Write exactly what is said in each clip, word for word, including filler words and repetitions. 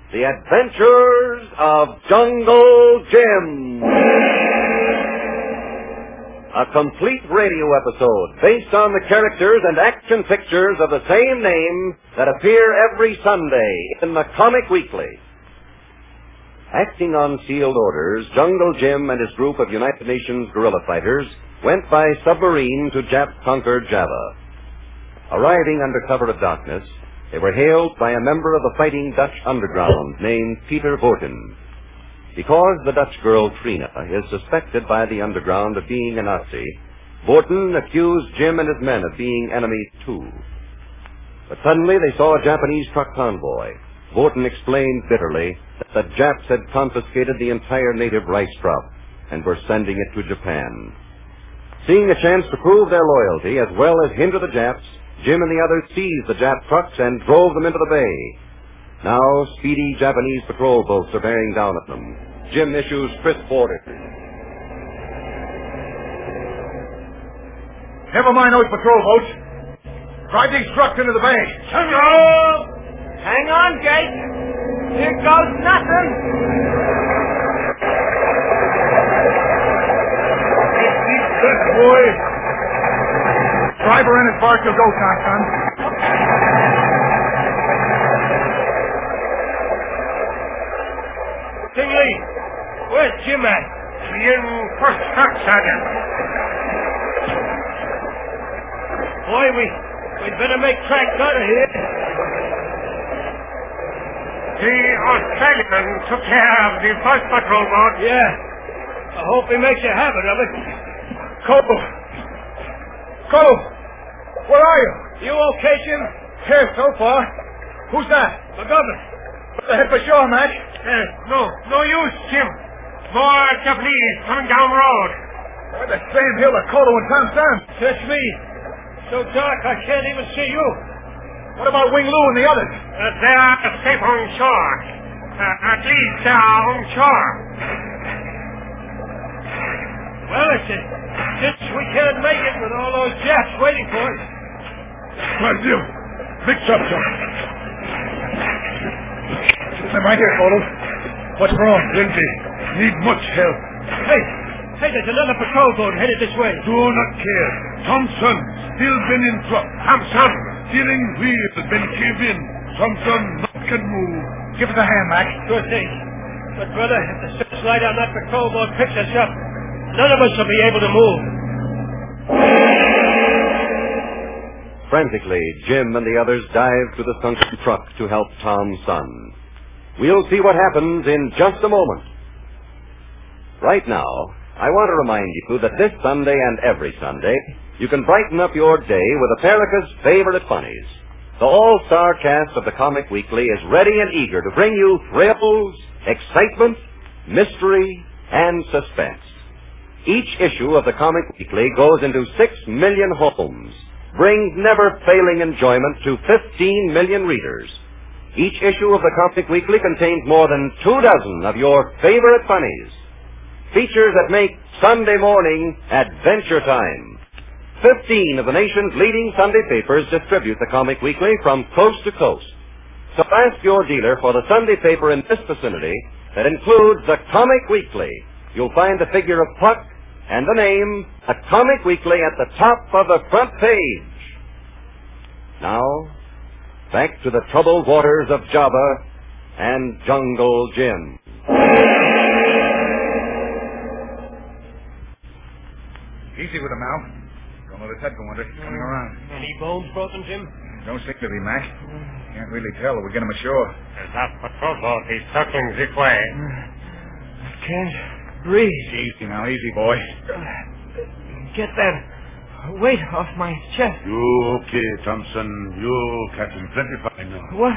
The Adventures of Jungle Jim. A complete radio episode based on the characters and action pictures of the same name that appear every Sunday in the Comic Weekly. Acting on sealed orders, Jungle Jim and his group of United Nations guerrilla fighters went by submarine to Jap-conquered Java. Arriving under cover of darkness, they were hailed by a member of the fighting Dutch underground named Peter Vorten. Because the Dutch girl Trina is suspected by the underground of being a Nazi, Vorten accused Jim and his men of being enemies too. But suddenly they saw a Japanese truck convoy. Vorten explained bitterly that the Japs had confiscated the entire native rice crop and were sending it to Japan. Seeing a chance to prove their loyalty as well as hinder the Japs, Jim and the others seized the Jap trucks and drove them into the bay. Now, speedy Japanese patrol boats are bearing down at them. Jim issues crisp orders. Never mind those patrol boats. Drive these trucks into the bay. Hello! Hang on, Jake. Here goes nothing. Keep good, boy. Driver in as far as you'll go, Conson. Ting Lee, where's Jim at? He in first truck, Sergeant. Boy, we, we'd better make tracks out of here. The Australian took care of the first patrol boat. Yeah. I hope he makes a habit of it. Cole. Cole. Where are you? You okay, Jim? Here so far. Who's that? McGovern. What's the head for shore, Mac? Uh, no, no use, Jim. More Japanese coming down the road. Where the same hill of Colo and Tom Sam? Search me. So dark I can't even see you. What about Wing Lu and the others? Uh, they're safe on shore. Uh, at least they're on shore. Well, it's a since we can't make it with all those Japs waiting for us. Well, Jim. Mix up, sir. I'm right here, Colo. What's wrong? Lindsay. Need much help. Hey, hey, there's another patrol boat headed this way. Do not care. Thompson still been in truck. Thompson. Steering wheel has been caved in. Thompson not can move. Give us a hand, Mac. Sure thing. But, brother, if the searchlight on that patrol boat picks us up, none of us will be able to move. Frantically, Jim and the others dive to the sunken truck to help Tom's son. We'll see what happens in just a moment. Right now, I want to remind you that this Sunday and every Sunday, you can brighten up your day with America's favorite funnies. The all-star cast of the Comic Weekly is ready and eager to bring you thrills, excitement, mystery, and suspense. Each issue of the Comic Weekly goes into six million homes, brings never-failing enjoyment to fifteen million readers. Each issue of the Comic Weekly contains more than two dozen of your favorite funnies. Features that make Sunday morning adventure time. Fifteen of the nation's leading Sunday papers distribute the Comic Weekly from coast to coast. So ask your dealer for the Sunday paper in this vicinity that includes the Comic Weekly. You'll find the figure of Puck and the name, The Comic Weekly, at the top of the front page. Now, back to the troubled waters of Java and Jungle Jim. Easy with him now. Don't let his head go under. He's coming around. Any bones broken, Jim? Don't seem to be, Mac. Can't really tell till we get him ashore. That patrol boat is circling this way. I can't breathe. Easy now, easy, boy. Get that weight off my chest. You okay, Thompson? You Captain Plenty fine now. What?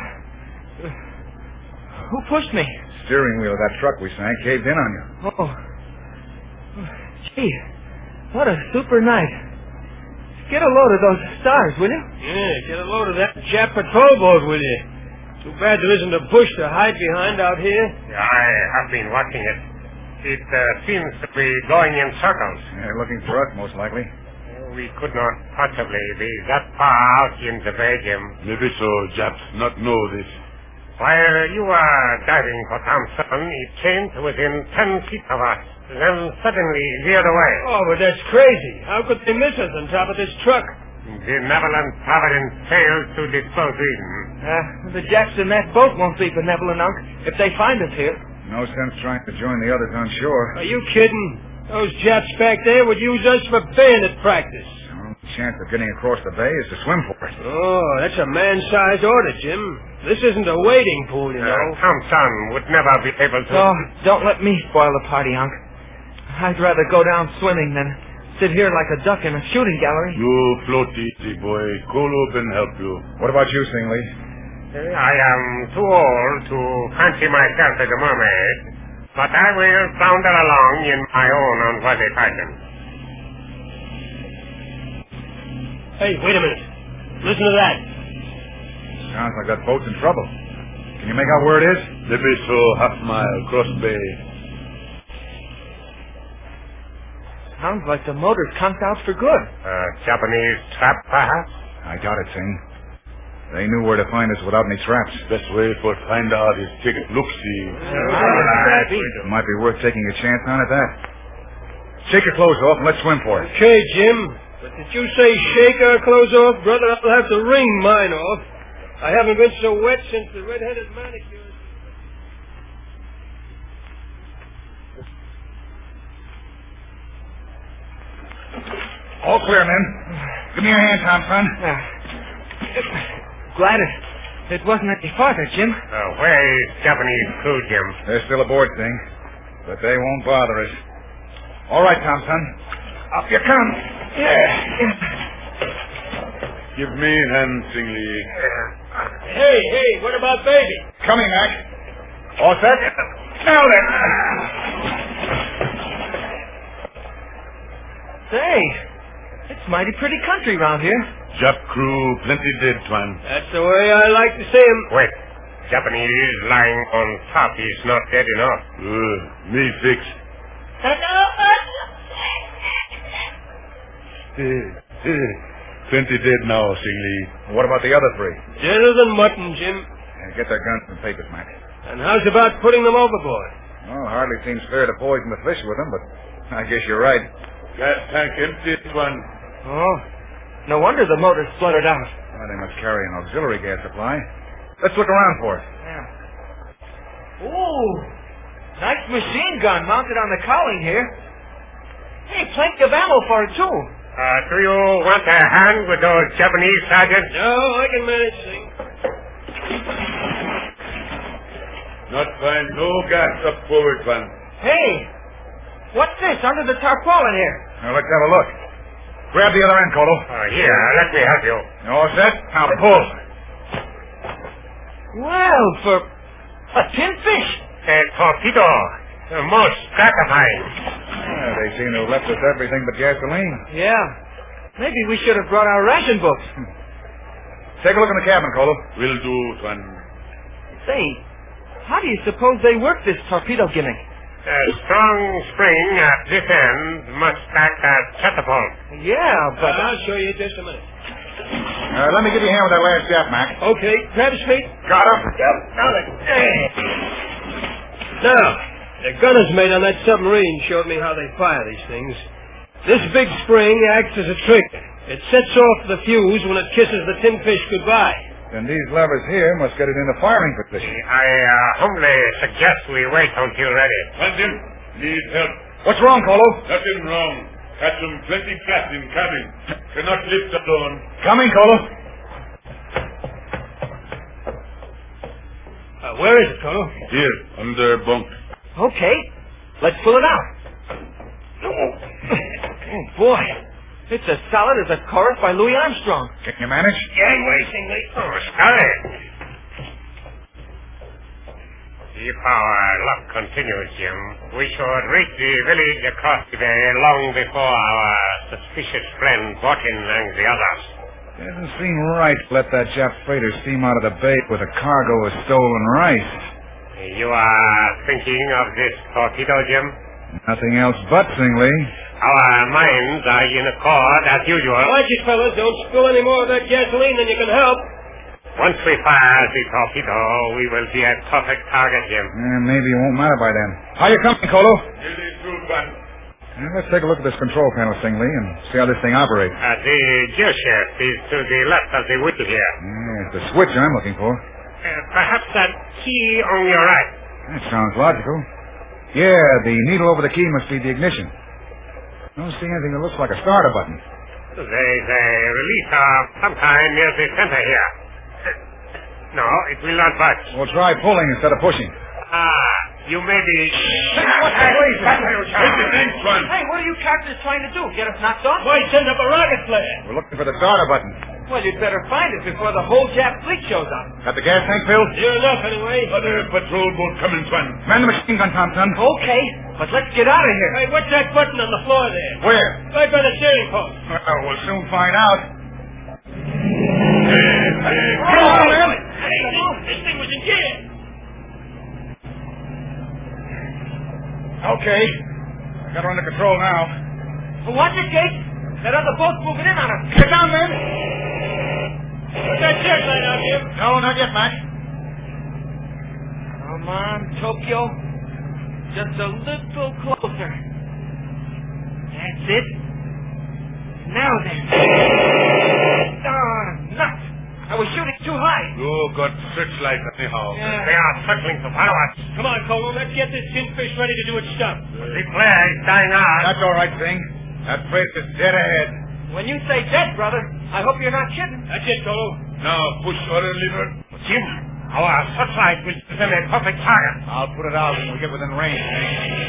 Who pushed me? Steering wheel of that truck we sank caved in on you. Oh. Gee, what a super night. Get a load of those stars, will you? Yeah, get a load of that Jap patrol boat, will you? Too bad there isn't a bush to hide behind out here. I have been watching it. It uh, seems to be going in circles. Yeah, looking for us, most likely. We could not possibly be that far out in the bay, Jim. Maybe so, Japs not know this. While you were diving for Thompson, it came to within ten feet of us, then suddenly veered away. Oh, but that's crazy. How could they miss us on top of this truck? Benevolent Providence failed to dispose reason. Uh, the Japs in that boat won't be benevolent, Unc, if they find us here. No sense trying to join the others on shore. Are you kidding? Those Japs back there would use us for bayonet practice. The only chance of getting across the bay is to swim for it. Oh, that's a man-sized order, Jim. This isn't a wading pool, you Uh, know. Thompson would never be able to... Oh, don't let me spoil the party, Unc. I'd rather go down swimming than sit here like a duck in a shooting gallery. You float easy, boy. Kolo can help you. What about you, Singley? I am too old to fancy myself as a mermaid, but I will flounder along in my own unworthy fashion. Hey, wait a minute. Listen to that. Sounds like that boat's in trouble. Can you make out where it is? Maybe so, half mile, cross bay. Sounds like the motor's conked out for good. Uh, Japanese trap, perhaps? I doubt it, Sing. They knew where to find us without any traps. Best way for find out is take a look-see. It might be worth taking a chance on at that. Shake your clothes off and let's swim for it. Okay, Jim. But did you say shake our clothes off, brother? I'll have to wring mine off. I haven't been so wet since the red-headed manicure. All clear, men. Give me your hand, Thompson. Uh, glad it, it wasn't any farther, Jim. Uh, where is Japanese crew, Jim? They're still aboard, Sing. But they won't bother us. All right, Thompson. Up you come. Give me hand, Singley. Hey, hey, what about baby? Coming, Mac. All set? Now then. Say, it's mighty pretty country round here. Jap crew, plenty dead, Twan. That's the way I like to see 'em. Wait. Japanese lying on top is not dead enough. Uh, me fix. Plenty dead now, Singley. What about the other three? Deader than mutton, Jim. Yeah, get their guns and papers, Mac. And how's about putting them overboard? Well, hardly seems fair to poison the fish with them, but I guess you're right. Gas tank empty, Twan. Oh, no wonder the motor spluttered out. Well, they must carry an auxiliary gas supply. Let's look around for it. Yeah. Ooh, nice machine gun mounted on the cowling here. Hey, plenty of ammo for it, too. Uh, do you want a hand with those Japanese sergeants? No, I can manage things. Not find no gas up forward, Twan. Hey, what's this under the tarpaulin here? Now, let's have a look. Grab the other end, Colo. Uh, here, let me help you. All set? Now pull. Well, for a tin fish. A torpedo. Uh, most gratifying. Yeah, they seem to have left us everything but gasoline. Yeah. Maybe we should have brought our ration books. Take a look in the cabin, Colo. Will do, Twan. Say, how do you suppose they work this torpedo gimmick? A strong spring at this end must act as catapult. Yeah, but... I'll show you in just a minute. Uh, let me give you a hand with that last jab, Mac. Okay, grab his feet. Got him. Yep, now then. Now, the gunners mate on that submarine showed me how they fire these things. This big spring acts as a trigger. It sets off the fuse when it kisses the tin fish goodbye. Then these levers here must get it into firing position. I uh, humbly suggest we wait until ready. Quentin, need help. What's wrong, Colo? Nothing wrong. Catch them plenty flat in cabin. Cannot lift alone. Coming, Colo. Uh, where is it, Colo? Here, under bunk. Okay, let's pull it out. Oh, boy. It's as solid as a chorus by Louis Armstrong. Can you manage? Gangway, Singley. Oh, scarlet. If our luck continues, Jim, we should reach the village across the bay long before our suspicious friend Bortin and the others. Doesn't seem right to let that Jap freighter steam out of the bay with a cargo of stolen rice. You are thinking of this torpedo, Jim? Nothing else but, Singley. Our minds are in accord as usual. Watch it, fellas. Don't spill any more of that gasoline than you can help. Once we fire the torpedo, we will be a perfect target, Jim. Uh, maybe it won't matter by then. How you coming, Colo? Nearly through, Bun. Uh, let's take a look at this control panel, Stingley, and see how this thing operates. Uh, the gear shift is to the left of the wheel here. Yeah, it's the switch I'm looking for. Uh, perhaps that key on your right. That sounds logical. Yeah, the needle over the key must be the ignition. I don't see anything that looks like a starter button. There's a release of some kind near the center here. No, it will not budge. We'll try pulling instead of pushing. Ah, you may be... What's that blazing? Take the things, Bun. Hey, what are you captains trying to do? Get us knocked off? Why send up a rocket flare? We're looking for the starter button. Well, you'd better find it before the whole Jap fleet shows up. Got the gas tank filled? Near enough, anyway. Other patrol boat coming, Bun. Man the machine gun, Thompson. Okay, but let's get out of here. Hey, what's that button on the floor there? Where? Right by the steering post. Well, we'll soon find out. Come on, man. Hey, this, this thing was in gear. Okay. I got her under control now. Well, watch it, Jake. That other boat's moving in on us. Get down, man. Put that searchlight out here. No, not yet, Mac. Come on, Tokyo. Just a little closer. That's it. Now then. Darn nuts. I was shooting too high. Oh, got searchlight anyhow. Yeah. They are circling to follow us. Come on, Colo. Let's get this tin fish ready to do its stuff. The flare is dying out. That's all right, Sting. That place is dead ahead. When you say dead, brother, I hope you're not kidding. That's it, Colo. Now, push other lever. Jim, our searchlight will give them a perfect target. I'll put it out when we get within range, Sting.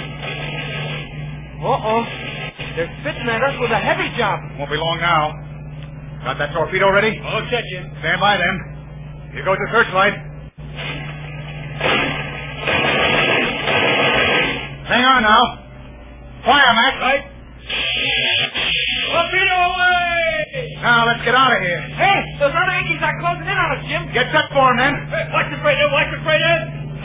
Uh-oh. They're spitting at us with a heavy job. Won't be long now. Got that torpedo ready? All set, Jim. Stand by, then. Here goes the searchlight. Hang on now. Fire, Mac. Right. Torpedo away! Now, let's get out of here. Hey, those other Yankees are closing in on us, Jim. Get set for him, then. Hey, watch the freighter, watch the freighter.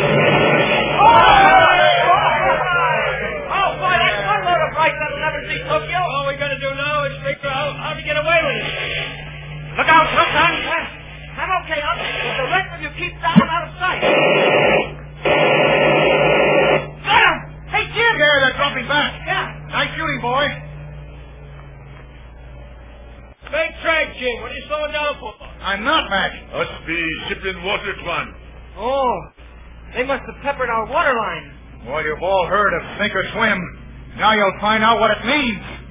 Oh, boy, that's one load of fright that'll never see Tokyo. All we gotta do now is figure out how to get away with it. Look out, son. I'm okay, Unc. But the rest of you keep down out of sight. Got him! Hey, Jim! Yeah, they're dropping back. Yeah. Nice shooting, boy. Make track, Jim. What are you slowing down for? I'm not, Mac. Must be shipping water, Bun. Oh, they must have peppered our water line. Well, you've all heard of sink or swim. Now you'll find out what it means.